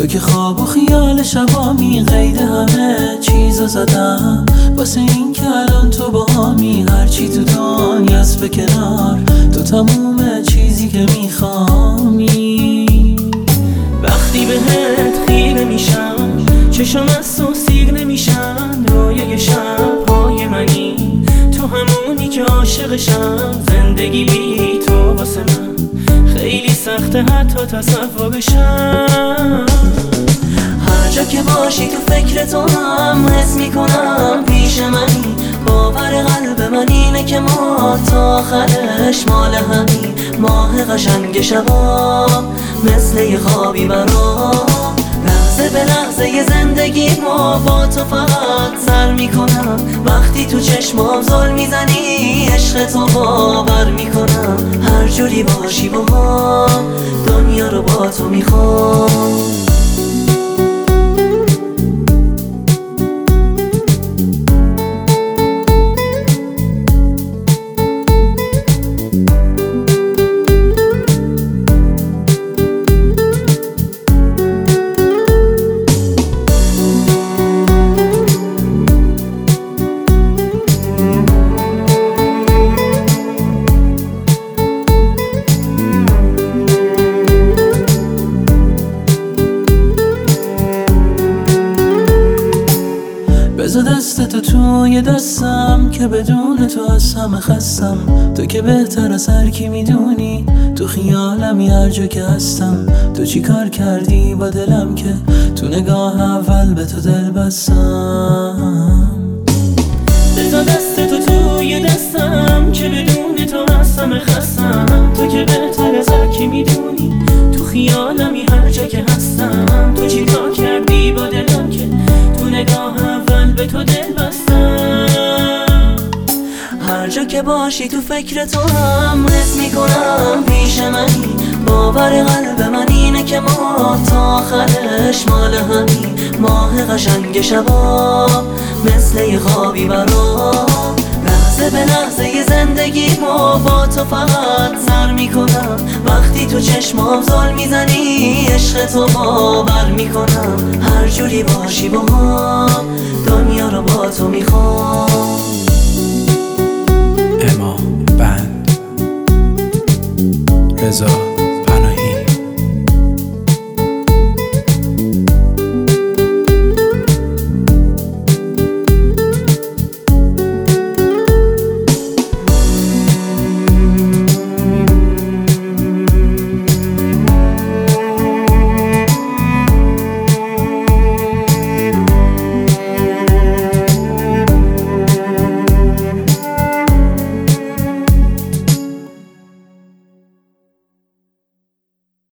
تو که خواب و خیال شبامی، قید همه چیزو زدم واسه این که الان تو باهامی. هرچی تو دنیاست به کنار، تو تموم چیزی که میخوامی. وقتی بهت خیره میشم چشم از تو سیر نمیشن، رویای شبهای منی تو همونی که عاشقشم. زندگی بی تو واسه من خیلی سخته حتی تصورشم. هر جا که باشی تو فکر تو هم حس میکنم پیش منی. باور قلب من اینه که ما تا آخرش مال همین. ماه قشنگ شبا مثل یه خوابی برام، لحظه به لحظه زندگی ما با تو فقط سر میکنم. وقتی تو چشمام زل میزنی عشق تو باور میکنم. هر جوری باشی با هم دنیا رو با تو میخوام. بذار دست تو توی دستم که بدون تو از همه خستم. تو که بهتر از هر کی میدونی، تو خیالمی هر جا که هستم. تو چی کار کردی با دلم که تو نگاه اول به تو دل بستم. بذار دست تو توی دستم که بدون تو از همه خستم. تو که بهتر از هر کی میدونی، تو خیالمی هر جا که هستم. تو چی کار کردی با دلم که تو نگاه به تو دل بستم. هر جا که باشی تو فکر تو هم حس میکنم پیش منی. باور قلب من اینه که ما تا آخرش مال همین. ماه قشنگ شبا مثل یه خوابی برام، لحظه به لحظه زندگی ما با تو فقط سر میکنم. وقتی تو چشمام زل میزنی عشق تو باور میکنم. هر جوری باشی با هم دنیا رو با تو میخوام. امام بند رضا